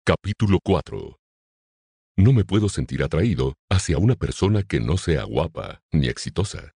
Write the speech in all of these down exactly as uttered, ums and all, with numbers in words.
Capítulo cuatro. No me puedo sentir atraído hacia una persona que no sea guapa ni exitosa.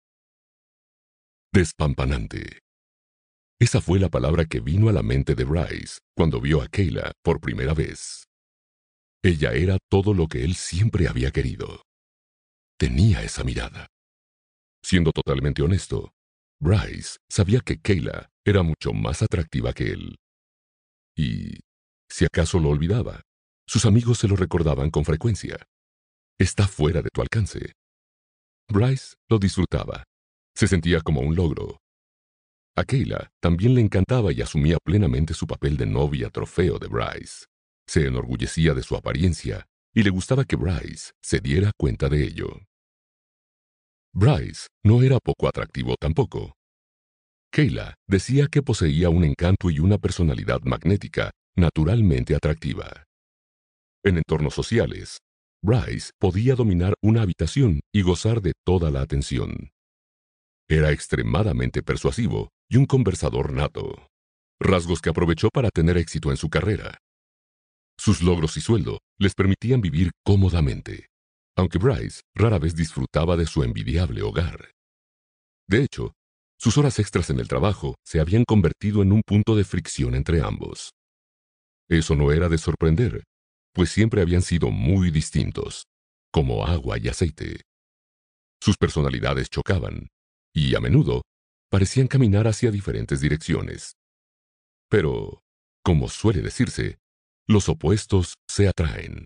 Despampanante. Esa fue la palabra que vino a la mente de Bryce cuando vio a Kayla por primera vez. Ella era todo lo que él siempre había querido. Tenía esa mirada. Siendo totalmente honesto, Bryce sabía que Kayla era mucho más atractiva que él. Y, si acaso lo olvidaba, sus amigos se lo recordaban con frecuencia. Está fuera de tu alcance. Bryce lo disfrutaba. Se sentía como un logro. A Kayla también le encantaba y asumía plenamente su papel de novia trofeo de Bryce. Se enorgullecía de su apariencia y le gustaba que Bryce se diera cuenta de ello. Bryce no era poco atractivo tampoco. Kayla decía que poseía un encanto y una personalidad magnética naturalmente atractiva. En entornos sociales, Bryce podía dominar una habitación y gozar de toda la atención. Era extremadamente persuasivo y un conversador nato, rasgos que aprovechó para tener éxito en su carrera. Sus logros y sueldo les permitían vivir cómodamente, aunque Bryce rara vez disfrutaba de su envidiable hogar. De hecho, sus horas extras en el trabajo se habían convertido en un punto de fricción entre ambos. Eso no era de sorprender, pues siempre habían sido muy distintos, como agua y aceite. Sus personalidades chocaban, y a menudo parecían caminar hacia diferentes direcciones. Pero, como suele decirse, los opuestos se atraen.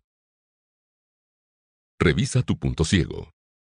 Revisa tu punto ciego.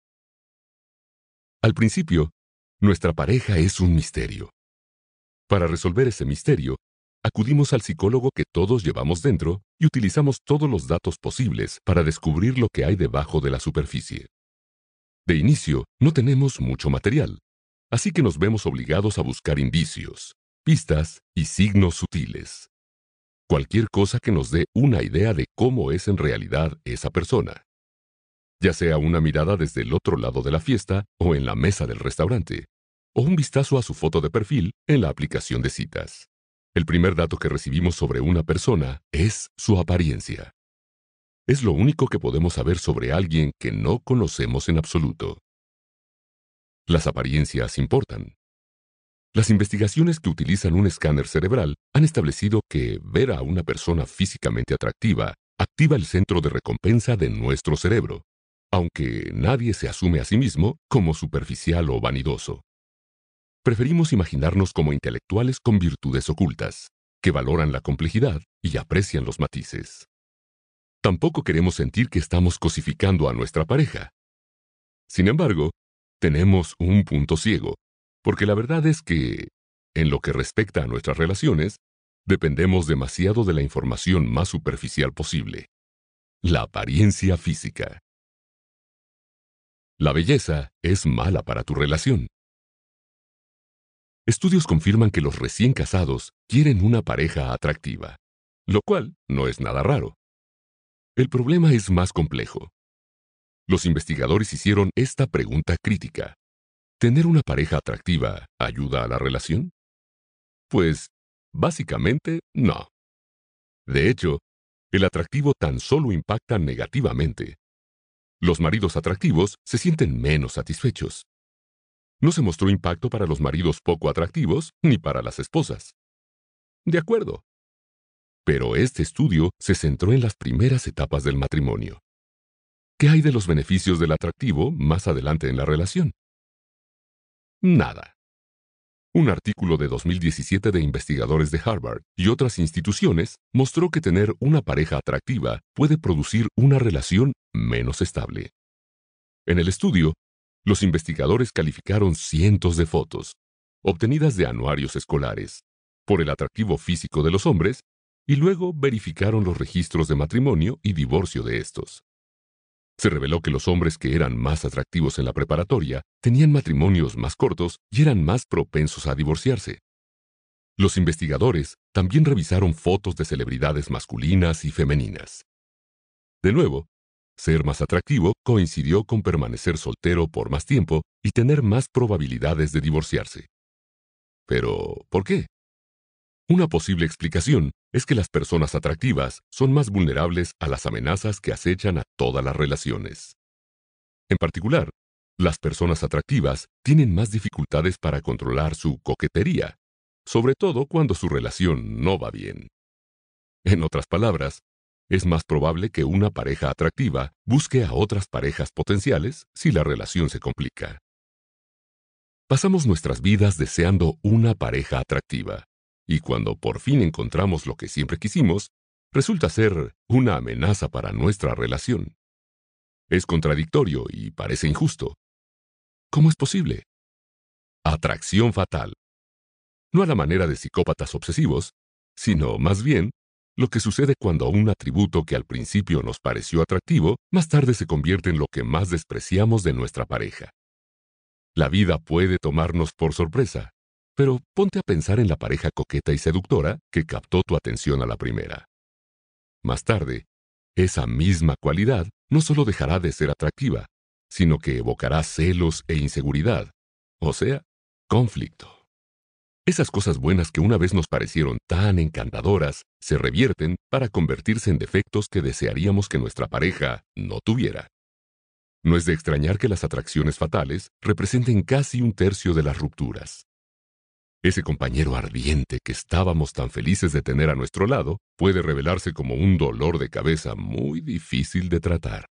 Al principio, nuestra pareja es un misterio. Para resolver ese misterio, acudimos al psicólogo que todos llevamos dentro y utilizamos todos los datos posibles para descubrir lo que hay debajo de la superficie. De inicio, no tenemos mucho material, así que nos vemos obligados a buscar indicios, pistas y signos sutiles. Cualquier cosa que nos dé una idea de cómo es en realidad esa persona. Ya sea una mirada desde el otro lado de la fiesta o en la mesa del restaurante, o un vistazo a su foto de perfil en la aplicación de citas. El primer dato que recibimos sobre una persona es su apariencia. Es lo único que podemos saber sobre alguien que no conocemos en absoluto. Las apariencias importan. Las investigaciones que utilizan un escáner cerebral han establecido que ver a una persona físicamente atractiva activa el centro de recompensa de nuestro cerebro, aunque nadie se asume a sí mismo como superficial o vanidoso. Preferimos imaginarnos como intelectuales con virtudes ocultas, que valoran la complejidad y aprecian los matices. Tampoco queremos sentir que estamos cosificando a nuestra pareja. Sin embargo, tenemos un punto ciego, porque la verdad es que, en lo que respecta a nuestras relaciones, dependemos demasiado de la información más superficial posible: la apariencia física. La belleza es mala para tu relación. Estudios confirman que los recién casados quieren una pareja atractiva, lo cual no es nada raro. El problema es más complejo. Los investigadores hicieron esta pregunta crítica: ¿tener una pareja atractiva ayuda a la relación? Pues, básicamente, no. De hecho, el atractivo tan solo impacta negativamente. Los maridos atractivos se sienten menos satisfechos. No se mostró impacto para los maridos poco atractivos ni para las esposas. De acuerdo. Pero este estudio se centró en las primeras etapas del matrimonio. ¿Qué hay de los beneficios del atractivo más adelante en la relación? Nada. Un artículo de dos mil diecisiete de investigadores de Harvard y otras instituciones mostró que tener una pareja atractiva puede producir una relación menos estable. En el estudio, los investigadores calificaron cientos de fotos, obtenidas de anuarios escolares, por el atractivo físico de los hombres, y luego verificaron los registros de matrimonio y divorcio de estos. Se reveló que los hombres que eran más atractivos en la preparatoria tenían matrimonios más cortos y eran más propensos a divorciarse. Los investigadores también revisaron fotos de celebridades masculinas y femeninas. De nuevo, ser más atractivo coincidió con permanecer soltero por más tiempo y tener más probabilidades de divorciarse. Pero, ¿por qué? Una posible explicación es que las personas atractivas son más vulnerables a las amenazas que acechan a todas las relaciones. En particular, las personas atractivas tienen más dificultades para controlar su coquetería, sobre todo cuando su relación no va bien. En otras palabras, es más probable que una pareja atractiva busque a otras parejas potenciales si la relación se complica. Pasamos nuestras vidas deseando una pareja atractiva, y cuando por fin encontramos lo que siempre quisimos, resulta ser una amenaza para nuestra relación. Es contradictorio y parece injusto. ¿Cómo es posible? Atracción fatal. No a la manera de psicópatas obsesivos, sino más bien lo que sucede cuando un atributo que al principio nos pareció atractivo, más tarde se convierte en lo que más despreciamos de nuestra pareja. La vida puede tomarnos por sorpresa, pero ponte a pensar en la pareja coqueta y seductora que captó tu atención a la primera. Más tarde, esa misma cualidad no solo dejará de ser atractiva, sino que evocará celos e inseguridad, o sea, conflicto. Esas cosas buenas que una vez nos parecieron tan encantadoras se revierten para convertirse en defectos que desearíamos que nuestra pareja no tuviera. No es de extrañar que las atracciones fatales representen casi un tercio de las rupturas. Ese compañero ardiente que estábamos tan felices de tener a nuestro lado puede revelarse como un dolor de cabeza muy difícil de tratar.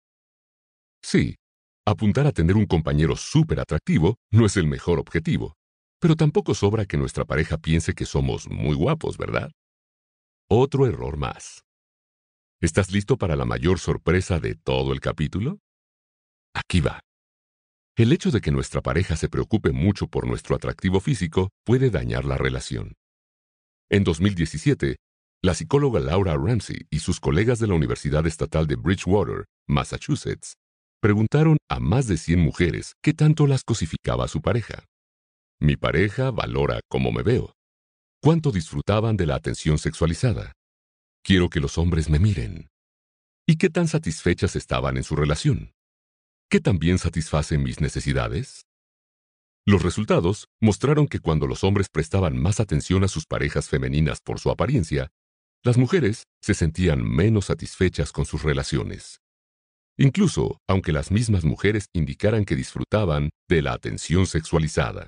Sí, apuntar a tener un compañero súper atractivo no es el mejor objetivo, pero tampoco sobra que nuestra pareja piense que somos muy guapos, ¿verdad? Otro error más. ¿Estás listo para la mayor sorpresa de todo el capítulo? Aquí va. El hecho de que nuestra pareja se preocupe mucho por nuestro atractivo físico puede dañar la relación. En dos mil diecisiete, la psicóloga Laura Ramsey y sus colegas de la Universidad Estatal de Bridgewater, Massachusetts, preguntaron a más de cien mujeres qué tanto las cosificaba su pareja. Mi pareja valora cómo me veo. ¿Cuánto disfrutaban de la atención sexualizada? Quiero que los hombres me miren. ¿Y qué tan satisfechas estaban en su relación? ¿Qué tan bien satisfacen mis necesidades? Los resultados mostraron que cuando los hombres prestaban más atención a sus parejas femeninas por su apariencia, las mujeres se sentían menos satisfechas con sus relaciones. Incluso aunque las mismas mujeres indicaran que disfrutaban de la atención sexualizada.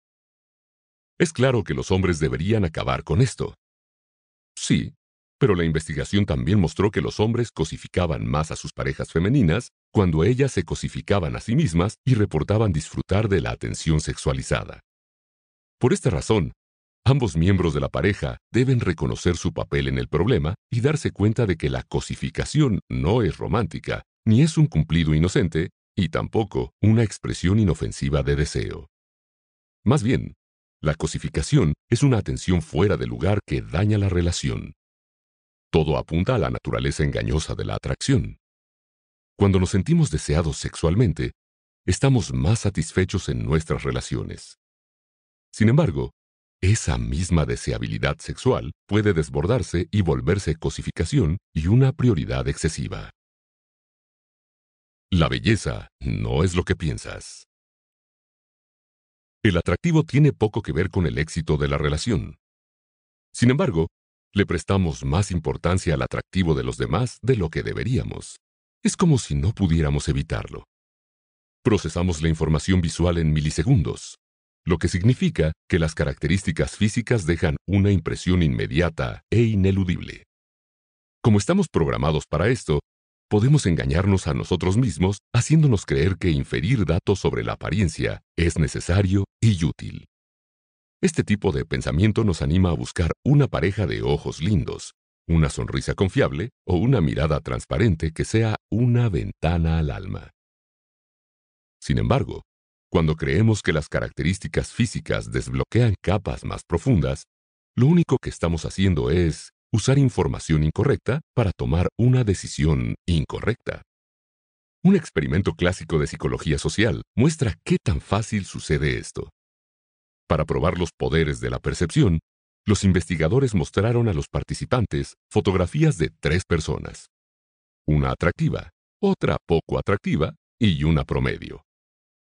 Es claro que los hombres deberían acabar con esto. Sí, pero la investigación también mostró que los hombres cosificaban más a sus parejas femeninas cuando ellas se cosificaban a sí mismas y reportaban disfrutar de la atención sexualizada. Por esta razón, ambos miembros de la pareja deben reconocer su papel en el problema y darse cuenta de que la cosificación no es romántica, ni es un cumplido inocente, y tampoco una expresión inofensiva de deseo. Más bien, la cosificación es una atención fuera de lugar que daña la relación. Todo apunta a la naturaleza engañosa de la atracción. Cuando nos sentimos deseados sexualmente, estamos más satisfechos en nuestras relaciones. Sin embargo, esa misma deseabilidad sexual puede desbordarse y volverse cosificación y una prioridad excesiva. La belleza no es lo que piensas. El atractivo tiene poco que ver con el éxito de la relación. Sin embargo, le prestamos más importancia al atractivo de los demás de lo que deberíamos. Es como si no pudiéramos evitarlo. Procesamos la información visual en milisegundos, lo que significa que las características físicas dejan una impresión inmediata e ineludible. Como estamos programados para esto, podemos engañarnos a nosotros mismos haciéndonos creer que inferir datos sobre la apariencia es necesario y útil. Este tipo de pensamiento nos anima a buscar una pareja de ojos lindos, una sonrisa confiable o una mirada transparente que sea una ventana al alma. Sin embargo, cuando creemos que las características físicas desbloquean capas más profundas, lo único que estamos haciendo es usar información incorrecta para tomar una decisión incorrecta. Un experimento clásico de psicología social muestra qué tan fácil sucede esto. Para probar los poderes de la percepción, los investigadores mostraron a los participantes fotografías de tres personas. Una atractiva, otra poco atractiva y una promedio.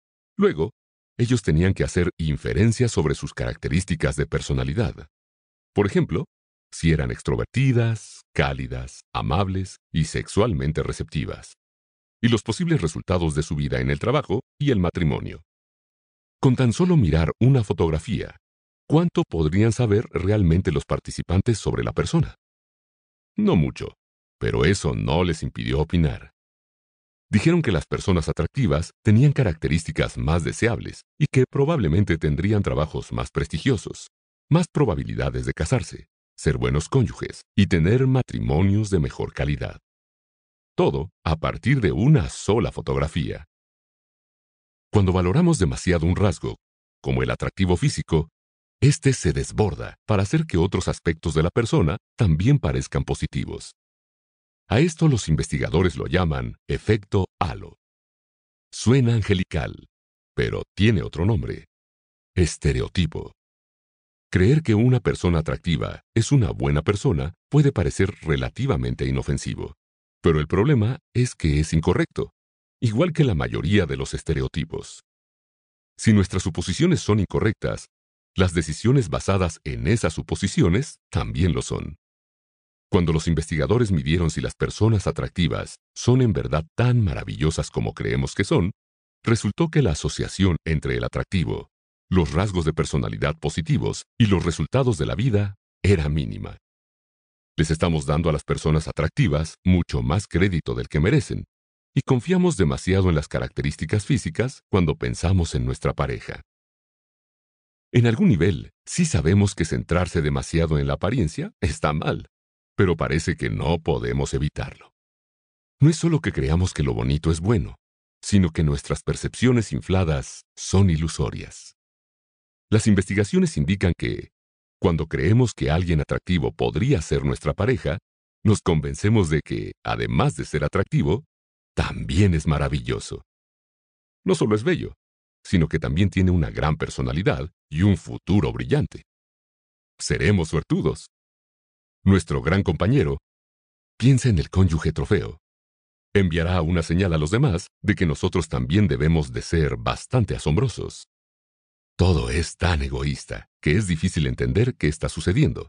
Luego, ellos tenían que hacer inferencias sobre sus características de personalidad. Por ejemplo, si eran extrovertidas, cálidas, amables y sexualmente receptivas, y los posibles resultados de su vida en el trabajo y el matrimonio. Con tan solo mirar una fotografía, ¿cuánto podrían saber realmente los participantes sobre la persona? No mucho, pero eso no les impidió opinar. Dijeron que las personas atractivas tenían características más deseables y que probablemente tendrían trabajos más prestigiosos, más probabilidades de casarse, ser buenos cónyuges y tener matrimonios de mejor calidad. Todo a partir de una sola fotografía. Cuando valoramos demasiado un rasgo, como el atractivo físico, este se desborda para hacer que otros aspectos de la persona también parezcan positivos. A esto los investigadores lo llaman efecto halo. Suena angelical, pero tiene otro nombre: estereotipo. Creer que una persona atractiva es una buena persona puede parecer relativamente inofensivo, pero el problema es que es incorrecto, igual que la mayoría de los estereotipos. Si nuestras suposiciones son incorrectas, las decisiones basadas en esas suposiciones también lo son. Cuando los investigadores midieron si las personas atractivas son en verdad tan maravillosas como creemos que son, resultó que la asociación entre el atractivo, los rasgos de personalidad positivos y los resultados de la vida era mínima. Les estamos dando a las personas atractivas mucho más crédito del que merecen, y confiamos demasiado en las características físicas cuando pensamos en nuestra pareja. En algún nivel, sí sabemos que centrarse demasiado en la apariencia está mal, pero parece que no podemos evitarlo. No es solo que creamos que lo bonito es bueno, sino que nuestras percepciones infladas son ilusorias. Las investigaciones indican que, cuando creemos que alguien atractivo podría ser nuestra pareja, nos convencemos de que, además de ser atractivo, también es maravilloso. No solo es bello, sino que también tiene una gran personalidad y un futuro brillante. Seremos suertudos. Nuestro gran compañero, piensa en el cónyuge trofeo, enviará una señal a los demás de que nosotros también debemos de ser bastante asombrosos. Todo es tan egoísta que es difícil entender qué está sucediendo.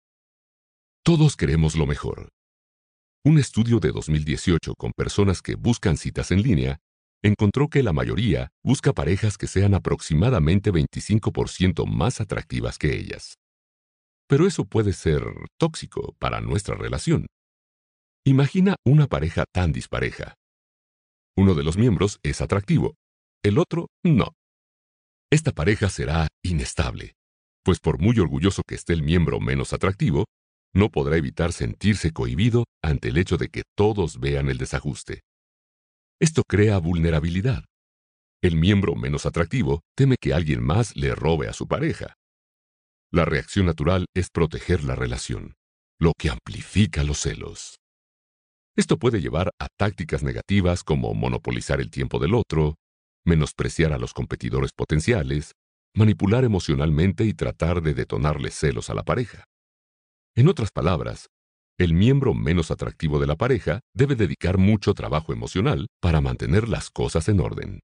Todos queremos lo mejor. Un estudio de dos mil dieciocho con personas que buscan citas en línea encontró que la mayoría busca parejas que sean aproximadamente veinticinco por ciento más atractivas que ellas. Pero eso puede ser tóxico para nuestra relación. Imagina una pareja tan dispareja. Uno de los miembros es atractivo, el otro no. Esta pareja será inestable, pues por muy orgulloso que esté el miembro menos atractivo, no podrá evitar sentirse cohibido ante el hecho de que todos vean el desajuste. Esto crea vulnerabilidad. El miembro menos atractivo teme que alguien más le robe a su pareja. La reacción natural es proteger la relación, lo que amplifica los celos. Esto puede llevar a tácticas negativas como monopolizar el tiempo del otro, menospreciar a los competidores potenciales, manipular emocionalmente y tratar de detonarle celos a la pareja. En otras palabras, el miembro menos atractivo de la pareja debe dedicar mucho trabajo emocional para mantener las cosas en orden.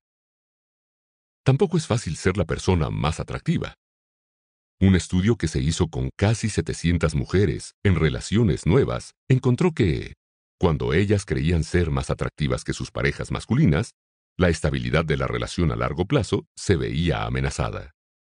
Tampoco es fácil ser la persona más atractiva. Un estudio que se hizo con casi setecientas mujeres en relaciones nuevas encontró que, cuando ellas creían ser más atractivas que sus parejas masculinas, la estabilidad de la relación a largo plazo se veía amenazada.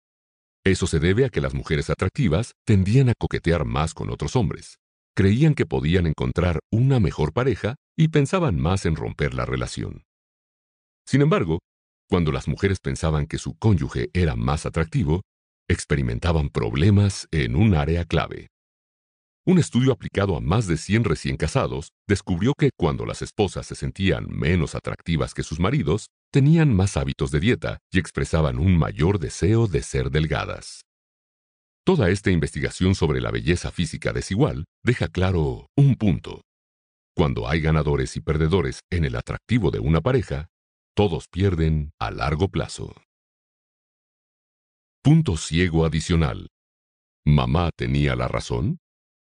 Eso se debe a que las mujeres atractivas tendían a coquetear más con otros hombres, creían que podían encontrar una mejor pareja y pensaban más en romper la relación. Sin embargo, cuando las mujeres pensaban que su cónyuge era más atractivo, experimentaban problemas en un área clave. Un estudio aplicado a más de cien recién casados descubrió que cuando las esposas se sentían menos atractivas que sus maridos, tenían más hábitos de dieta y expresaban un mayor deseo de ser delgadas. Toda esta investigación sobre la belleza física desigual deja claro un punto. Cuando hay ganadores y perdedores en el atractivo de una pareja, todos pierden a largo plazo. Punto ciego adicional. ¿Mamá tenía la razón?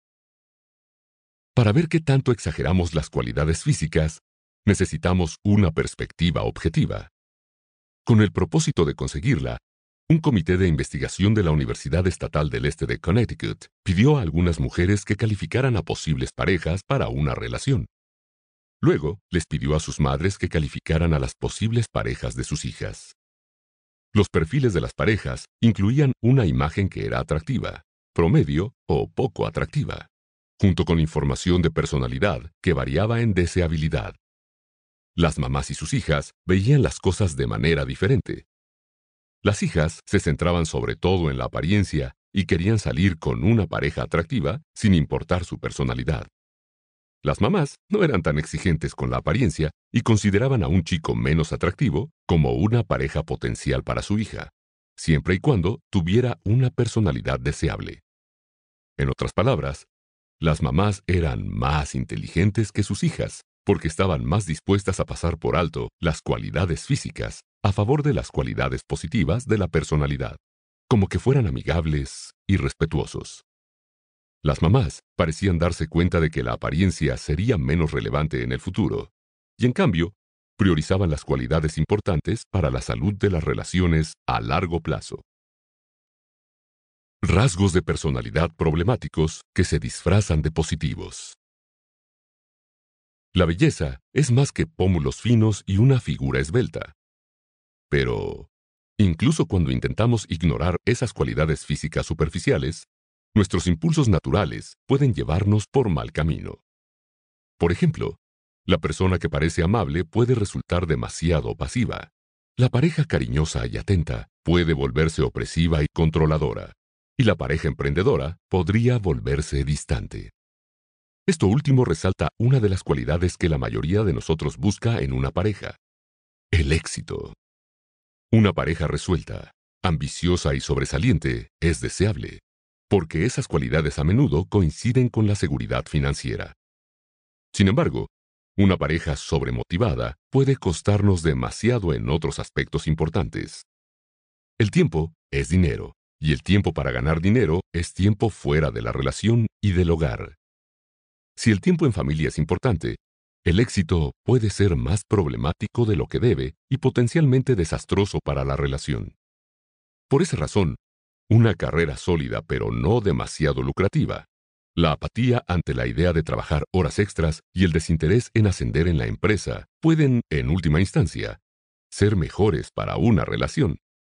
Para ver qué tanto exageramos las cualidades físicas, necesitamos una perspectiva objetiva. Con el propósito de conseguirla, Un comité de investigación de la Universidad Estatal del Este de Connecticut pidió a algunas mujeres que calificaran a posibles parejas para una relación. Luego, les pidió a sus madres que calificaran a las posibles parejas de sus hijas. Los perfiles de las parejas incluían una imagen que era atractiva, promedio o poco atractiva, junto con información de personalidad que variaba en deseabilidad. Las mamás y sus hijas veían las cosas de manera diferente. Las hijas se centraban sobre todo en la apariencia y querían salir con una pareja atractiva sin importar su personalidad. Las mamás no eran tan exigentes con la apariencia y consideraban a un chico menos atractivo como una pareja potencial para su hija, siempre y cuando tuviera una personalidad deseable. En otras palabras, las mamás eran más inteligentes que sus hijas, porque estaban más dispuestas a pasar por alto las cualidades físicas a favor de las cualidades positivas de la personalidad, como que fueran amigables y respetuosos. Las mamás parecían darse cuenta de que la apariencia sería menos relevante en el futuro, y en cambio, priorizaban las cualidades importantes para la salud de las relaciones a largo plazo. Rasgos de personalidad problemáticos que se disfrazan de positivos. La belleza es más que pómulos finos y una figura esbelta. Pero, incluso cuando intentamos ignorar esas cualidades físicas superficiales, nuestros impulsos naturales pueden llevarnos por mal camino. Por ejemplo, la persona que parece amable puede resultar demasiado pasiva. La pareja cariñosa y atenta puede volverse opresiva y controladora, y la pareja emprendedora podría volverse distante. Esto último resalta una de las cualidades que la mayoría de nosotros busca en una pareja: el éxito. Una pareja resuelta, ambiciosa y sobresaliente es deseable, porque esas cualidades a menudo coinciden con la seguridad financiera. Sin embargo, una pareja sobremotivada puede costarnos demasiado en otros aspectos importantes. El tiempo es dinero, y el tiempo para ganar dinero es tiempo fuera de la relación y del hogar. Si el tiempo en familia es importante, el éxito puede ser más problemático de lo que debe y potencialmente desastroso para la relación. Por esa razón, una carrera sólida pero no demasiado lucrativa, la apatía ante la idea de trabajar horas extras y el desinterés en ascender en la empresa pueden, en última instancia, ser mejores para una relación.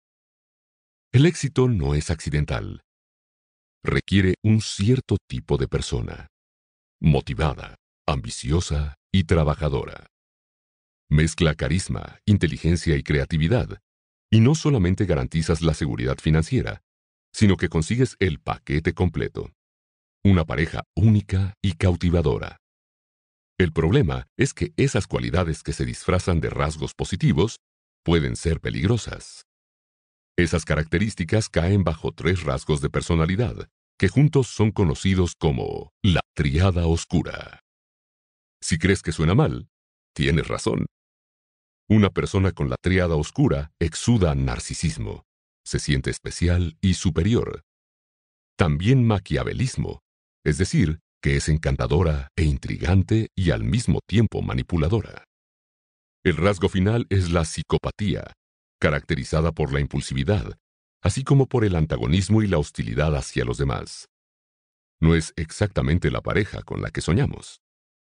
El éxito no es accidental. Requiere un cierto tipo de persona: motivada, ambiciosa y trabajadora. Mezcla carisma, inteligencia y creatividad, y no solamente garantizas la seguridad financiera, sino que consigues el paquete completo. Una pareja única y cautivadora. El problema es que esas cualidades que se disfrazan de rasgos positivos pueden ser peligrosas. Esas características caen bajo tres rasgos de personalidad, que juntos son conocidos como la tríada oscura. Si crees que suena mal, tienes razón. Una persona con la tríada oscura exuda narcisismo, se siente especial y superior. También maquiavelismo, es decir, que es encantadora e intrigante y al mismo tiempo manipuladora. El rasgo final es la psicopatía, caracterizada por la impulsividad, así como por el antagonismo y la hostilidad hacia los demás. No es exactamente la pareja con la que soñamos.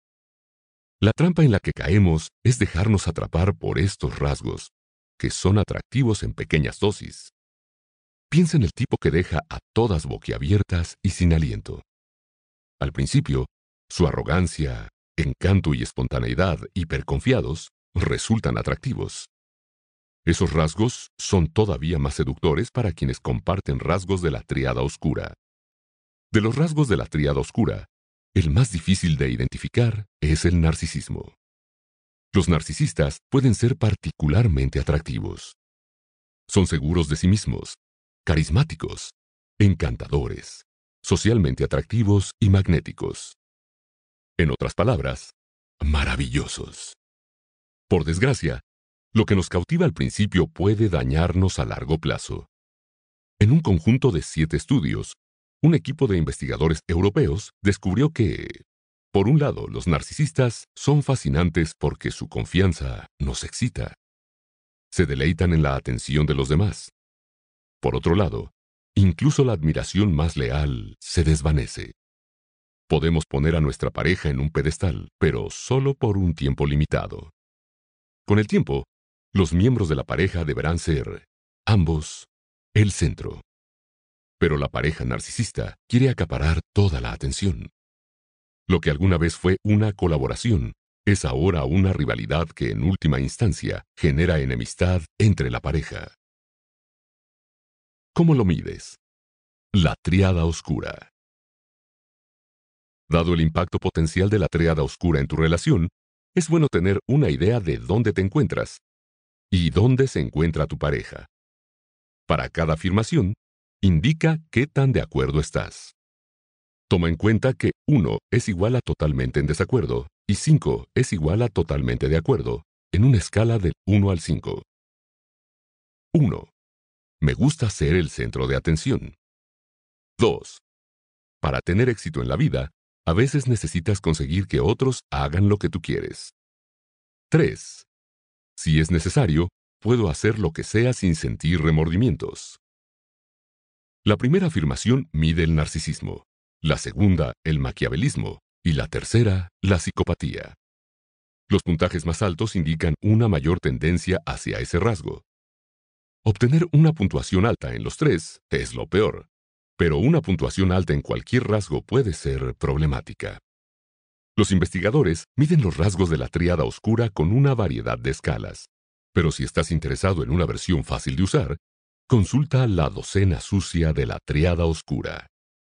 La trampa en la que caemos es dejarnos atrapar por estos rasgos, que son atractivos en pequeñas dosis. Piensa en el tipo que deja a todas boquiabiertas y sin aliento. Al principio, su arrogancia, encanto y espontaneidad hiperconfiados resultan atractivos. Esos rasgos son todavía más seductores para quienes comparten rasgos de la tríada oscura. De los rasgos de la tríada oscura, el más difícil de identificar es el narcisismo. Los narcisistas pueden ser particularmente atractivos. Son seguros de sí mismos, carismáticos, encantadores, socialmente atractivos y magnéticos. En otras palabras, maravillosos. Por desgracia, lo que nos cautiva al principio puede dañarnos a largo plazo. En un conjunto de siete estudios, un equipo de investigadores europeos descubrió que, por un lado, los narcisistas son fascinantes porque su confianza nos excita. Se deleitan en la atención de los demás. Por otro lado, incluso la admiración más leal se desvanece. Podemos poner a nuestra pareja en un pedestal, pero solo por un tiempo limitado. Con el tiempo, los miembros de la pareja deberán ser, ambos, el centro. Pero la pareja narcisista quiere acaparar toda la atención. Lo que alguna vez fue una colaboración es ahora una rivalidad que en última instancia genera enemistad entre la pareja. ¿Cómo lo mides? La tríada oscura. Dado el impacto potencial de la tríada oscura en tu relación, es bueno tener una idea de dónde te encuentras y dónde se encuentra tu pareja. Para cada afirmación, indica qué tan de acuerdo estás. Toma en cuenta que uno es igual a totalmente en desacuerdo y cinco es igual a totalmente de acuerdo, en una escala del uno al cinco. uno. Me gusta ser el centro de atención. dos. Para tener éxito en la vida, a veces necesitas conseguir que otros hagan lo que tú quieres. tres. Si es necesario, puedo hacer lo que sea sin sentir remordimientos. La primera afirmación mide el narcisismo, la segunda, el maquiavelismo, y la tercera, la psicopatía. Los puntajes más altos indican una mayor tendencia hacia ese rasgo. Obtener una puntuación alta en los tres es lo peor, pero una puntuación alta en cualquier rasgo puede ser problemática. Los investigadores miden los rasgos de la tríada oscura con una variedad de escalas, pero si estás interesado en una versión fácil de usar, consulta la docena sucia de la tríada oscura.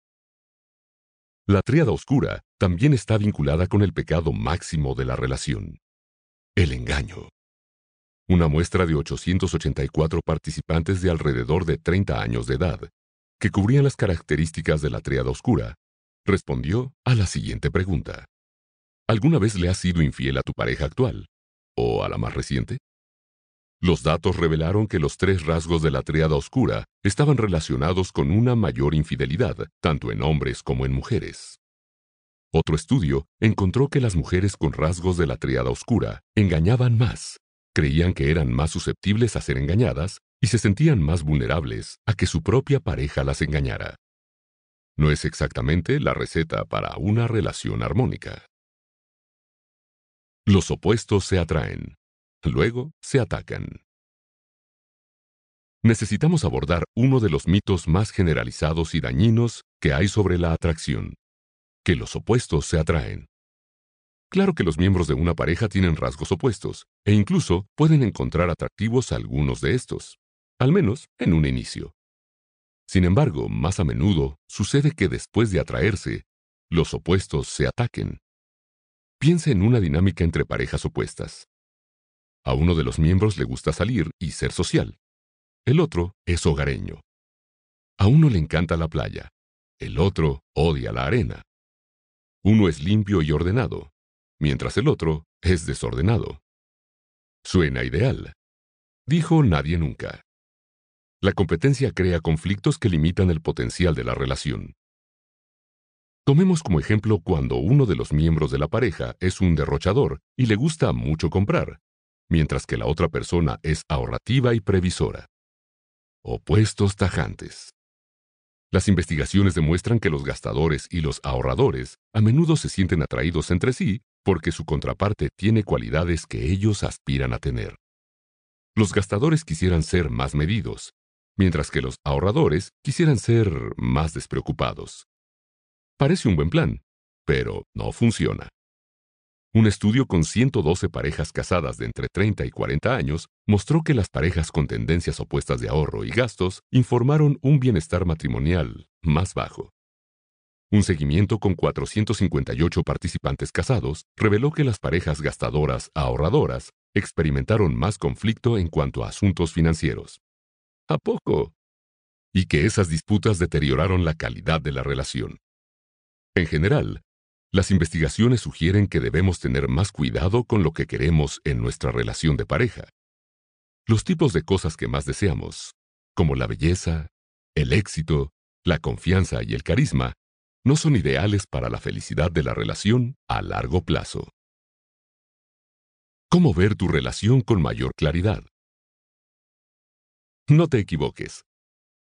La tríada oscura también está vinculada con el pecado máximo de la relación: el engaño. Una muestra de ochocientos ochenta y cuatro participantes de alrededor de treinta años de edad, que cubrían las características de la tríada oscura, respondió a la siguiente pregunta: ¿alguna vez le has sido infiel a tu pareja actual? ¿O a la más reciente? Los datos revelaron que los tres rasgos de la tríada oscura estaban relacionados con una mayor infidelidad, tanto en hombres como en mujeres. Otro estudio encontró que las mujeres con rasgos de la tríada oscura engañaban más, creían que eran más susceptibles a ser engañadas y se sentían más vulnerables a que su propia pareja las engañara. No es exactamente la receta para una relación armónica. Los opuestos se atraen, luego se atacan. Necesitamos abordar uno de los mitos más generalizados y dañinos que hay sobre la atracción: que los opuestos se atraen. Claro que los miembros de una pareja tienen rasgos opuestos, e incluso pueden encontrar atractivos algunos de estos, al menos en un inicio. Sin embargo, más a menudo sucede que después de atraerse, los opuestos se ataquen. Piensa en una dinámica entre parejas opuestas. A uno de los miembros le gusta salir y ser social. El otro es hogareño. A uno le encanta la playa. El otro odia la arena. Uno es limpio y ordenado, mientras el otro es desordenado. Suena ideal. Dijo nadie nunca. La competencia crea conflictos que limitan el potencial de la relación. Tomemos como ejemplo cuando uno de los miembros de la pareja es un derrochador y le gusta mucho comprar, mientras que la otra persona es ahorrativa y previsora. Opuestos tajantes. Las investigaciones demuestran que los gastadores y los ahorradores a menudo se sienten atraídos entre sí porque su contraparte tiene cualidades que ellos aspiran a tener. Los gastadores quisieran ser más medidos, mientras que los ahorradores quisieran ser más despreocupados. Parece un buen plan, pero no funciona. Un estudio con ciento doce parejas casadas de entre treinta y cuarenta años mostró que las parejas con tendencias opuestas de ahorro y gastos informaron un bienestar matrimonial más bajo. Un seguimiento con cuatrocientos cincuenta y ocho participantes casados reveló que las parejas gastadoras ahorradoras experimentaron más conflicto en cuanto a asuntos financieros. ¿A poco? Y que esas disputas deterioraron la calidad de la relación. En general, las investigaciones sugieren que debemos tener más cuidado con lo que queremos en nuestra relación de pareja. Los tipos de cosas que más deseamos, como la belleza, el éxito, la confianza y el carisma, no son ideales para la felicidad de la relación a largo plazo. ¿Cómo ver tu relación con mayor claridad? No te equivoques.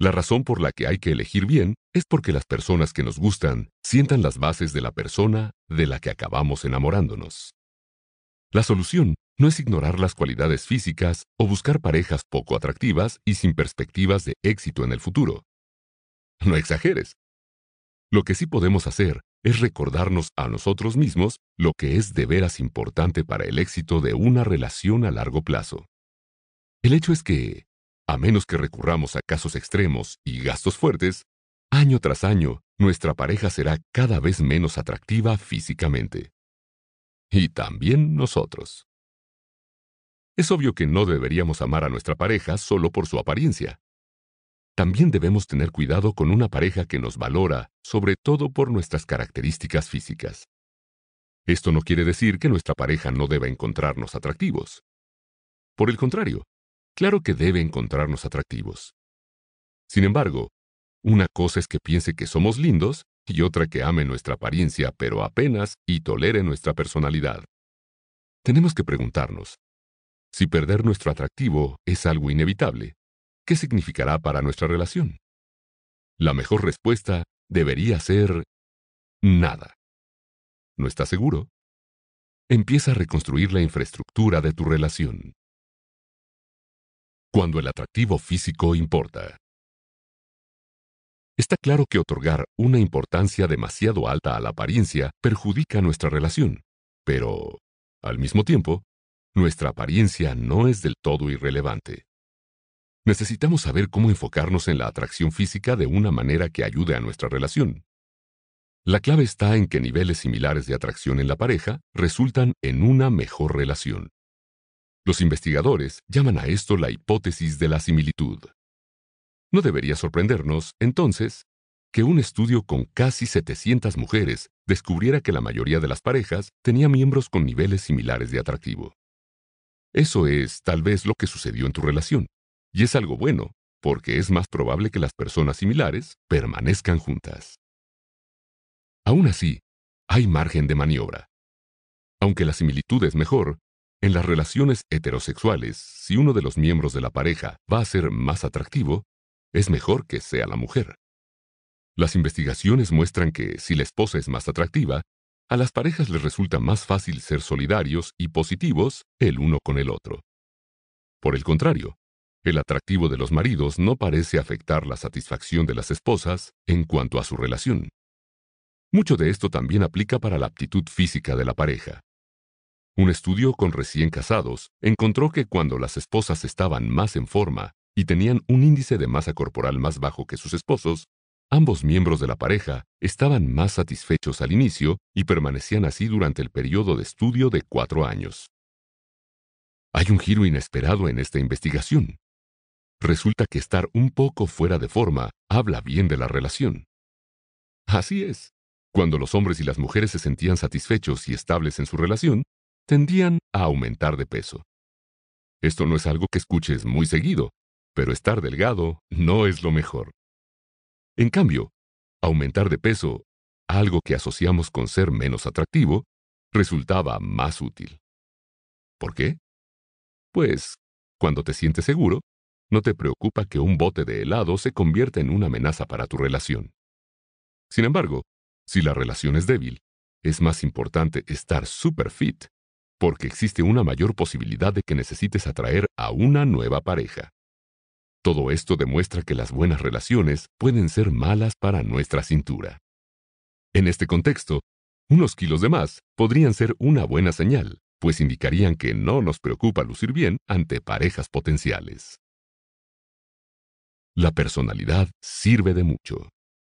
La razón por la que hay que elegir bien es porque las personas que nos gustan sientan las bases de la persona de la que acabamos enamorándonos. La solución no es ignorar las cualidades físicas o buscar parejas poco atractivas y sin perspectivas de éxito en el futuro. No exageres. Lo que sí podemos hacer es recordarnos a nosotros mismos lo que es de veras importante para el éxito de una relación a largo plazo. El hecho es que, a menos que recurramos a casos extremos y gastos fuertes, año tras año, nuestra pareja será cada vez menos atractiva físicamente. Y también nosotros. Es obvio que no deberíamos amar a nuestra pareja solo por su apariencia. También debemos tener cuidado con una pareja que nos valora, sobre todo por nuestras características físicas. Esto no quiere decir que nuestra pareja no deba encontrarnos atractivos. Por el contrario, claro que debe encontrarnos atractivos. Sin embargo, una cosa es que piense que somos lindos y otra que ame nuestra apariencia, pero apenas y tolere nuestra personalidad. Tenemos que preguntarnos, si perder nuestro atractivo es algo inevitable, ¿qué significará para nuestra relación? La mejor respuesta debería ser nada. ¿No estás seguro? Empieza a reconstruir la infraestructura de tu relación. Cuando el atractivo físico importa. Está claro que otorgar una importancia demasiado alta a la apariencia perjudica nuestra relación, pero, al mismo tiempo, nuestra apariencia no es del todo irrelevante. Necesitamos saber cómo enfocarnos en la atracción física de una manera que ayude a nuestra relación. La clave está en que niveles similares de atracción en la pareja resultan en una mejor relación. Los investigadores llaman a esto la hipótesis de la similitud. No debería sorprendernos, entonces, que un estudio con casi setecientas mujeres descubriera que la mayoría de las parejas tenía miembros con niveles similares de atractivo. Eso es, tal vez, lo que sucedió en tu relación. Y es algo bueno, porque es más probable que las personas similares permanezcan juntas. Aún así, hay margen de maniobra. Aunque la similitud es mejor, en las relaciones heterosexuales, si uno de los miembros de la pareja va a ser más atractivo, es mejor que sea la mujer. Las investigaciones muestran que, si la esposa es más atractiva, a las parejas les resulta más fácil ser solidarios y positivos el uno con el otro. Por el contrario, el atractivo de los maridos no parece afectar la satisfacción de las esposas en cuanto a su relación. Mucho de esto también aplica para la aptitud física de la pareja. Un estudio con recién casados encontró que cuando las esposas estaban más en forma y tenían un índice de masa corporal más bajo que sus esposos, ambos miembros de la pareja estaban más satisfechos al inicio y permanecían así durante el periodo de estudio de cuatro años. Hay un giro inesperado en esta investigación. Resulta que estar un poco fuera de forma habla bien de la relación. Así es. Cuando los hombres y las mujeres se sentían satisfechos y estables en su relación, tendían a aumentar de peso. Esto no es algo que escuches muy seguido, pero estar delgado no es lo mejor. En cambio, aumentar de peso, algo que asociamos con ser menos atractivo, resultaba más útil. ¿Por qué? Pues, cuando te sientes seguro, no te preocupa que un bote de helado se convierta en una amenaza para tu relación. Sin embargo, si la relación es débil, es más importante estar super fit, porque existe una mayor posibilidad de que necesites atraer a una nueva pareja. Todo esto demuestra que las buenas relaciones pueden ser malas para nuestra cintura. En este contexto, unos kilos de más podrían ser una buena señal, pues indicarían que no nos preocupa lucir bien ante parejas potenciales. La personalidad sirve de mucho.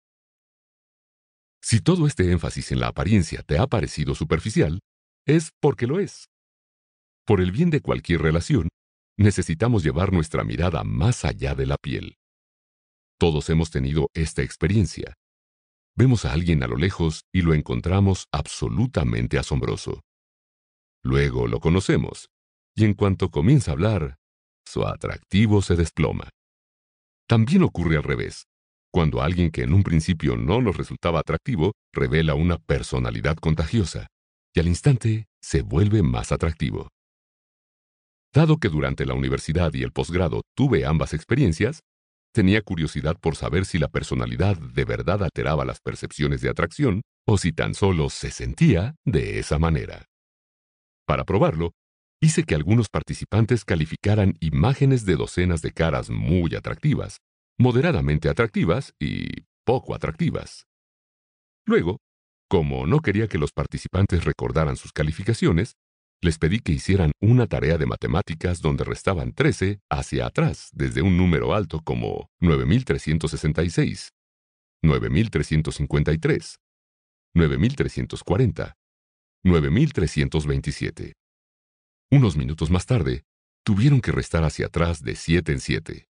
Si todo este énfasis en la apariencia te ha parecido superficial, es porque lo es. Por el bien de cualquier relación, necesitamos llevar nuestra mirada más allá de la piel. Todos hemos tenido esta experiencia. Vemos a alguien a lo lejos y lo encontramos absolutamente asombroso. Luego lo conocemos, y en cuanto comienza a hablar, su atractivo se desploma. También ocurre al revés, cuando alguien que en un principio no nos resultaba atractivo revela una personalidad contagiosa, y al instante se vuelve más atractivo. Dado que durante la universidad y el posgrado tuve ambas experiencias, tenía curiosidad por saber si la personalidad de verdad alteraba las percepciones de atracción o si tan solo se sentía de esa manera. Para probarlo, hice que algunos participantes calificaran imágenes de docenas de caras muy atractivas, moderadamente atractivas y poco atractivas. Luego, como no quería que los participantes recordaran sus calificaciones, les pedí que hicieran una tarea de matemáticas donde restaban trece hacia atrás desde un número alto como nueve mil trescientos sesenta y seis, nueve mil trescientos cincuenta y tres, nueve mil trescientos cuarenta, nueve mil trescientos veintisiete. Unos minutos más tarde, tuvieron que restar hacia atrás de siete en siete.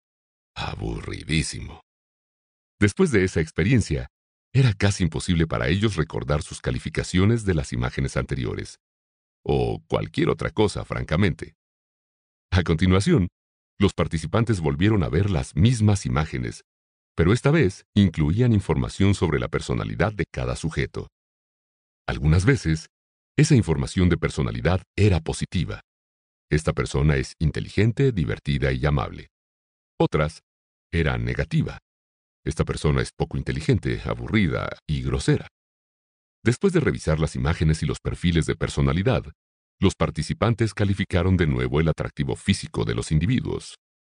Aburridísimo. Después de esa experiencia, era casi imposible para ellos recordar sus calificaciones de las imágenes anteriores, o cualquier otra cosa, francamente. A continuación, los participantes volvieron a ver las mismas imágenes, pero esta vez incluían información sobre la personalidad de cada sujeto. Algunas veces, esa información de personalidad era positiva. Esta persona es inteligente, divertida y amable. Otras, era negativa. Esta persona es poco inteligente, aburrida y grosera. Después de revisar las imágenes y los perfiles de personalidad, los participantes calificaron de nuevo el atractivo físico de los individuos.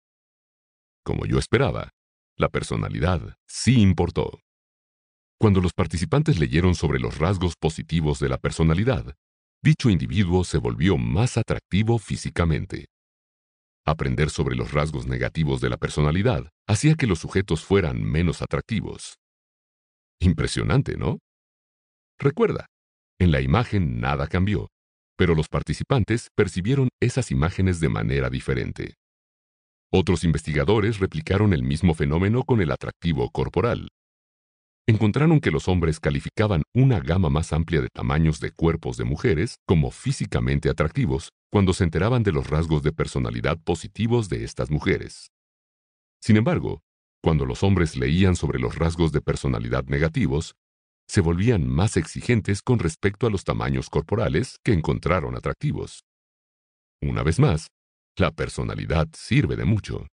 Como yo esperaba, la personalidad sí importó. Cuando los participantes leyeron sobre los rasgos positivos de la personalidad, dicho individuo se volvió más atractivo físicamente. Aprender sobre los rasgos negativos de la personalidad hacía que los sujetos fueran menos atractivos. Impresionante, ¿no? Recuerda, en la imagen nada cambió, pero los participantes percibieron esas imágenes de manera diferente. Otros investigadores replicaron el mismo fenómeno con el atractivo corporal. Encontraron que los hombres calificaban una gama más amplia de tamaños de cuerpos de mujeres como físicamente atractivos cuando se enteraban de los rasgos de personalidad positivos de estas mujeres. Sin embargo, cuando los hombres leían sobre los rasgos de personalidad negativos, se volvían más exigentes con respecto a los tamaños corporales que encontraron atractivos. Una vez más, la personalidad sirve de mucho.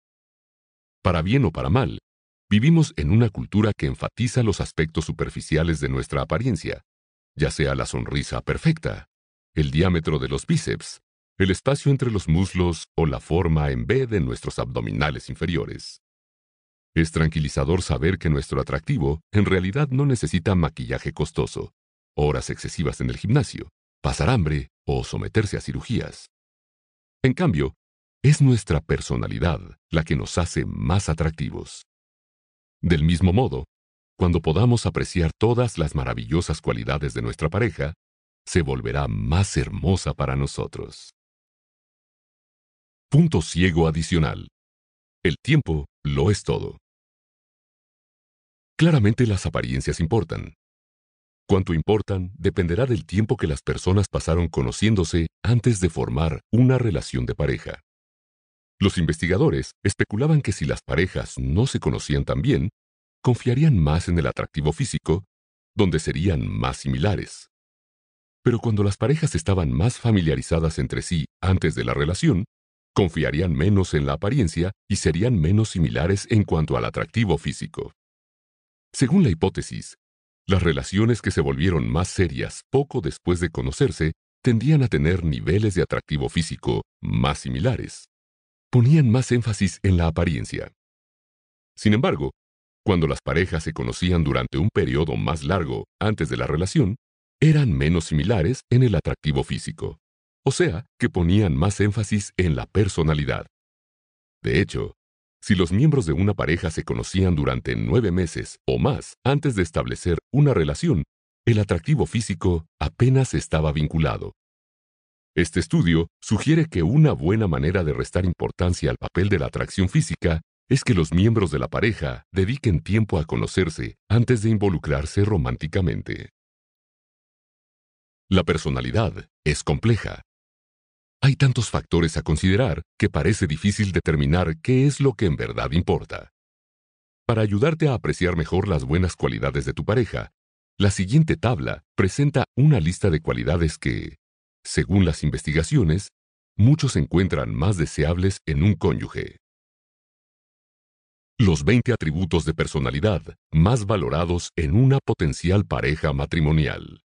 Para bien o para mal, vivimos en una cultura que enfatiza los aspectos superficiales de nuestra apariencia, ya sea la sonrisa perfecta, el diámetro de los bíceps, el espacio entre los muslos o la forma en V de nuestros abdominales inferiores. Es tranquilizador saber que nuestro atractivo en realidad no necesita maquillaje costoso, horas excesivas en el gimnasio, pasar hambre o someterse a cirugías. En cambio, es nuestra personalidad la que nos hace más atractivos. Del mismo modo, cuando podamos apreciar todas las maravillosas cualidades de nuestra pareja, se volverá más hermosa para nosotros. Punto ciego adicional. El tiempo lo es todo. Claramente las apariencias importan. Cuánto importan dependerá del tiempo que las personas pasaron conociéndose antes de formar una relación de pareja. Los investigadores especulaban que si las parejas no se conocían tan bien, confiarían más en el atractivo físico, donde serían más similares. Pero cuando las parejas estaban más familiarizadas entre sí antes de la relación, confiarían menos en la apariencia y serían menos similares en cuanto al atractivo físico. Según la hipótesis, las relaciones que se volvieron más serias poco después de conocerse tendían a tener niveles de atractivo físico más similares. Ponían más énfasis en la apariencia. Sin embargo, cuando las parejas se conocían durante un periodo más largo antes de la relación, eran menos similares en el atractivo físico, o sea, que ponían más énfasis en la personalidad. De hecho, si los miembros de una pareja se conocían durante nueve meses o más antes de establecer una relación, el atractivo físico apenas estaba vinculado. Este estudio sugiere que una buena manera de restar importancia al papel de la atracción física es que los miembros de la pareja dediquen tiempo a conocerse antes de involucrarse románticamente. La personalidad es compleja. Hay tantos factores a considerar que parece difícil determinar qué es lo que en verdad importa. Para ayudarte a apreciar mejor las buenas cualidades de tu pareja, la siguiente tabla presenta una lista de cualidades que, según las investigaciones, muchos encuentran más deseables en un cónyuge. Los veinte atributos de personalidad más valorados en una potencial pareja matrimonial.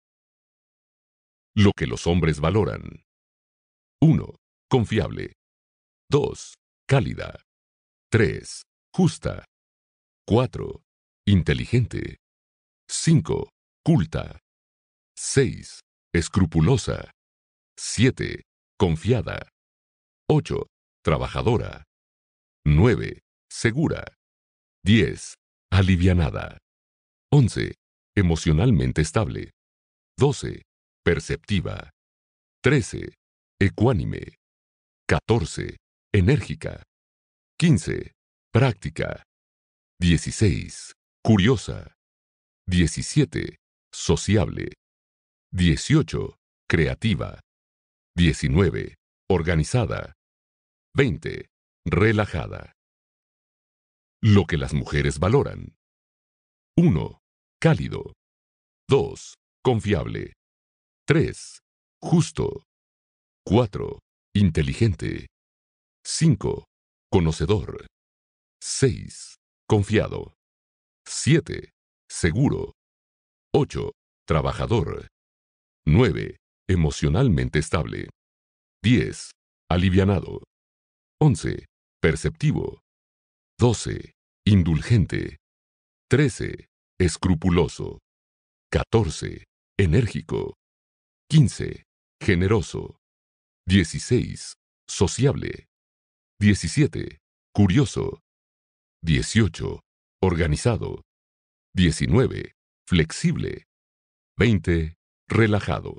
Lo que los hombres valoran. uno. Confiable. dos. Cálida. tres. Justa. cuatro. Inteligente. cinco. Culta. seis. Escrupulosa. siete. Confiada. ocho. Trabajadora. nueve. Segura. diez. Alivianada. once. Emocionalmente estable. doce. Perceptiva. trece. Ecuánime. catorce. Enérgica. quince. Práctica. dieciséis. Curiosa. diecisiete. Sociable. dieciocho. Creativa. diecinueve. Organizada. veinte. Relajada. Lo que las mujeres valoran. uno. Cálido. dos. Confiable. tres. Justo. cuatro. Inteligente. cinco. Conocedor. seis. Confiado. siete. Seguro. ocho. Trabajador. nueve. Emocionalmente estable. diez. Alivianado. once. Perceptivo. doce. Indulgente. trece. Escrupuloso. catorce. Enérgico. quince. Generoso. dieciséis. Sociable. diecisiete. Curioso. dieciocho. Organizado. diecinueve. Flexible. veinte. Relajado.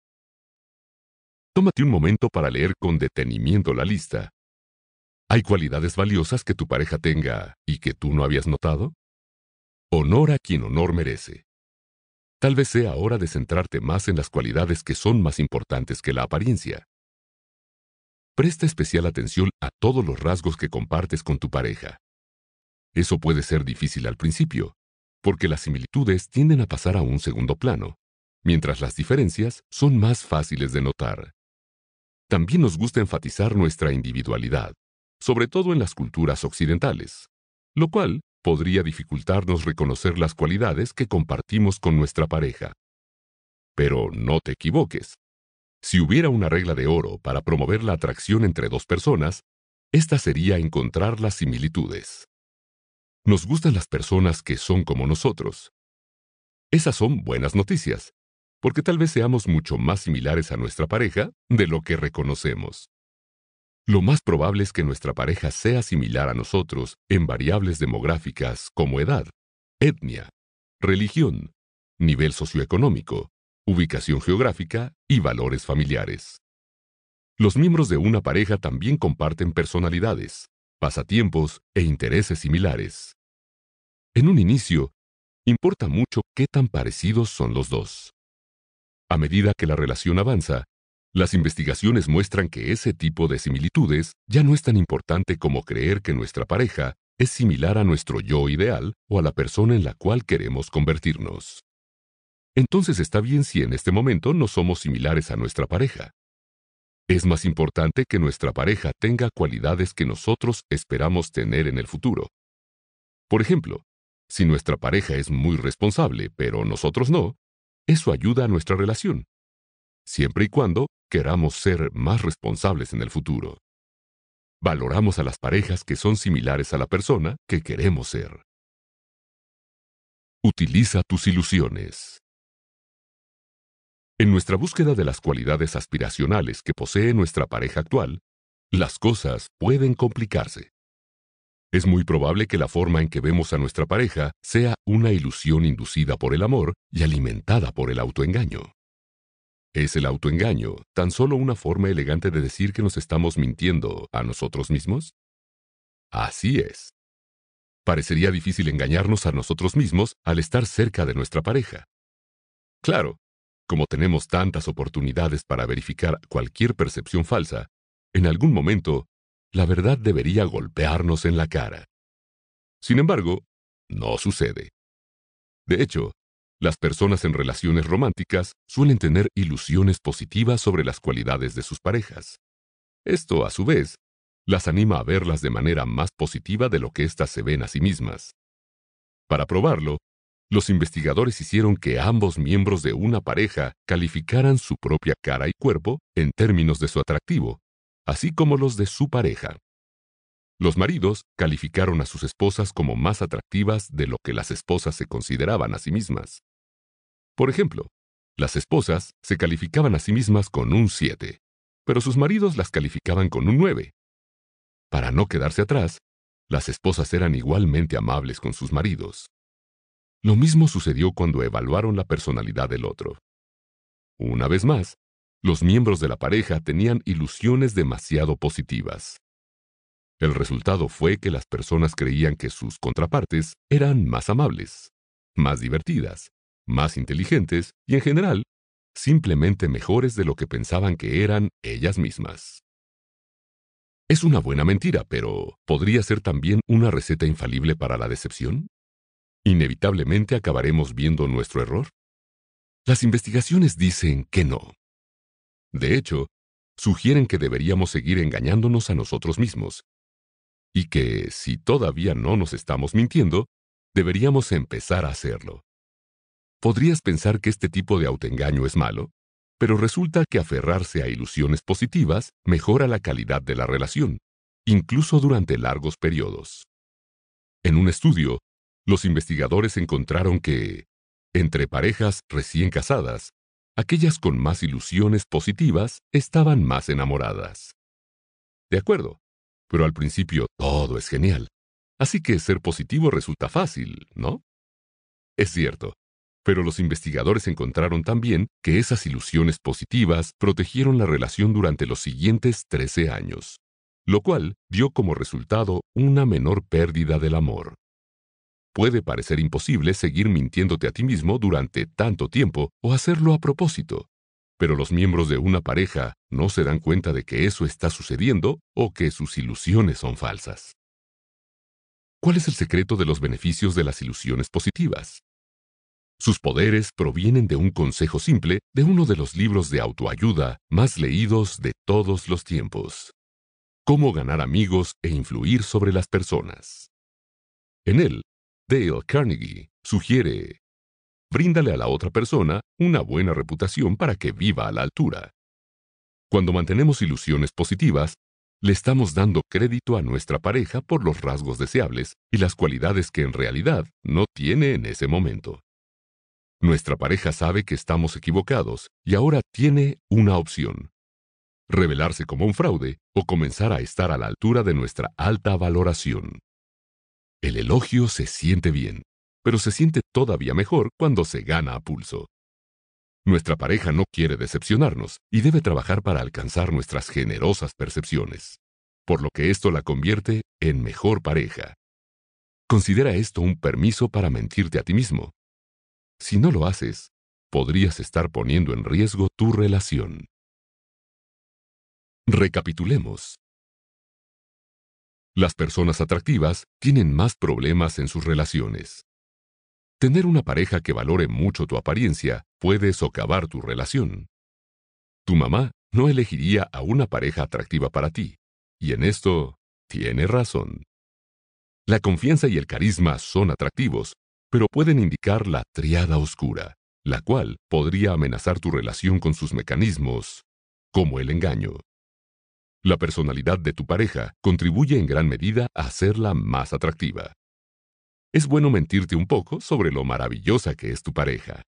Tómate un momento para leer con detenimiento la lista. ¿Hay cualidades valiosas que tu pareja tenga y que tú no habías notado? Honor a quien honor merece. Tal vez sea hora de centrarte más en las cualidades que son más importantes que la apariencia. Presta especial atención a todos los rasgos que compartes con tu pareja. Eso puede ser difícil al principio, porque las similitudes tienden a pasar a un segundo plano, mientras las diferencias son más fáciles de notar. También nos gusta enfatizar nuestra individualidad, sobre todo en las culturas occidentales, lo cual podría dificultarnos reconocer las cualidades que compartimos con nuestra pareja. Pero no te equivoques. Si hubiera una regla de oro para promover la atracción entre dos personas, esta sería encontrar las similitudes. Nos gustan las personas que son como nosotros. Esas son buenas noticias, porque tal vez seamos mucho más similares a nuestra pareja de lo que reconocemos. Lo más probable es que nuestra pareja sea similar a nosotros en variables demográficas como edad, etnia, religión, nivel socioeconómico, ubicación geográfica y valores familiares. Los miembros de una pareja también comparten personalidades, pasatiempos e intereses similares. En un inicio, importa mucho qué tan parecidos son los dos. A medida que la relación avanza, las investigaciones muestran que ese tipo de similitudes ya no es tan importante como creer que nuestra pareja es similar a nuestro yo ideal o a la persona en la cual queremos convertirnos. Entonces está bien si en este momento no somos similares a nuestra pareja. Es más importante que nuestra pareja tenga cualidades que nosotros esperamos tener en el futuro. Por ejemplo, si nuestra pareja es muy responsable, pero nosotros no, eso ayuda a nuestra relación, siempre y cuando queramos ser más responsables en el futuro. Valoramos a las parejas que son similares a la persona que queremos ser. Utiliza tus ilusiones. En nuestra búsqueda de las cualidades aspiracionales que posee nuestra pareja actual, las cosas pueden complicarse. Es muy probable que la forma en que vemos a nuestra pareja sea una ilusión inducida por el amor y alimentada por el autoengaño. ¿Es el autoengaño tan solo una forma elegante de decir que nos estamos mintiendo a nosotros mismos? Así es. Parecería difícil engañarnos a nosotros mismos al estar cerca de nuestra pareja. Claro, como tenemos tantas oportunidades para verificar cualquier percepción falsa, en algún momento, la verdad debería golpearnos en la cara. Sin embargo, no sucede. De hecho, las personas en relaciones románticas suelen tener ilusiones positivas sobre las cualidades de sus parejas. Esto, a su vez, las anima a verlas de manera más positiva de lo que éstas se ven a sí mismas. Para probarlo, los investigadores hicieron que ambos miembros de una pareja calificaran su propia cara y cuerpo en términos de su atractivo, así como los de su pareja. Los maridos calificaron a sus esposas como más atractivas de lo que las esposas se consideraban a sí mismas. Por ejemplo, las esposas se calificaban a sí mismas con un siete, pero sus maridos las calificaban con un nueve. Para no quedarse atrás, las esposas eran igualmente amables con sus maridos. Lo mismo sucedió cuando evaluaron la personalidad del otro. Una vez más, los miembros de la pareja tenían ilusiones demasiado positivas. El resultado fue que las personas creían que sus contrapartes eran más amables, más divertidas, más inteligentes y, en general, simplemente mejores de lo que pensaban que eran ellas mismas. Es una buena mentira, pero ¿podría ser también una receta infalible para la decepción? ¿Inevitablemente acabaremos viendo nuestro error? Las investigaciones dicen que no. De hecho, sugieren que deberíamos seguir engañándonos a nosotros mismos, y que, si todavía no nos estamos mintiendo, deberíamos empezar a hacerlo. Podrías pensar que este tipo de autoengaño es malo, pero resulta que aferrarse a ilusiones positivas mejora la calidad de la relación, incluso durante largos periodos. En un estudio, los investigadores encontraron que, entre parejas recién casadas, aquellas con más ilusiones positivas estaban más enamoradas. De acuerdo, pero al principio todo es genial, así que ser positivo resulta fácil, ¿no? Es cierto, pero los investigadores encontraron también que esas ilusiones positivas protegieron la relación durante los siguientes trece años, lo cual dio como resultado una menor pérdida del amor. Puede parecer imposible seguir mintiéndote a ti mismo durante tanto tiempo o hacerlo a propósito, pero los miembros de una pareja no se dan cuenta de que eso está sucediendo o que sus ilusiones son falsas. ¿Cuál es el secreto de los beneficios de las ilusiones positivas? Sus poderes provienen de un consejo simple de uno de los libros de autoayuda más leídos de todos los tiempos: Cómo ganar amigos e influir sobre las personas. En él, Dale Carnegie sugiere: bríndale a la otra persona una buena reputación para que viva a la altura. Cuando mantenemos ilusiones positivas, le estamos dando crédito a nuestra pareja por los rasgos deseables y las cualidades que en realidad no tiene en ese momento. Nuestra pareja sabe que estamos equivocados y ahora tiene una opción: revelarse como un fraude o comenzar a estar a la altura de nuestra alta valoración. El elogio se siente bien, pero se siente todavía mejor cuando se gana a pulso. Nuestra pareja no quiere decepcionarnos y debe trabajar para alcanzar nuestras generosas percepciones, por lo que esto la convierte en mejor pareja. Considera esto un permiso para mentirte a ti mismo. Si no lo haces, podrías estar poniendo en riesgo tu relación. Recapitulemos. Las personas atractivas tienen más problemas en sus relaciones. Tener una pareja que valore mucho tu apariencia puede socavar tu relación. Tu mamá no elegiría a una pareja atractiva para ti, y en esto tiene razón. La confianza y el carisma son atractivos, pero pueden indicar la tríada oscura, la cual podría amenazar tu relación con sus mecanismos, como el engaño. La personalidad de tu pareja contribuye en gran medida a hacerla más atractiva. Es bueno mentirte un poco sobre lo maravillosa que es tu pareja.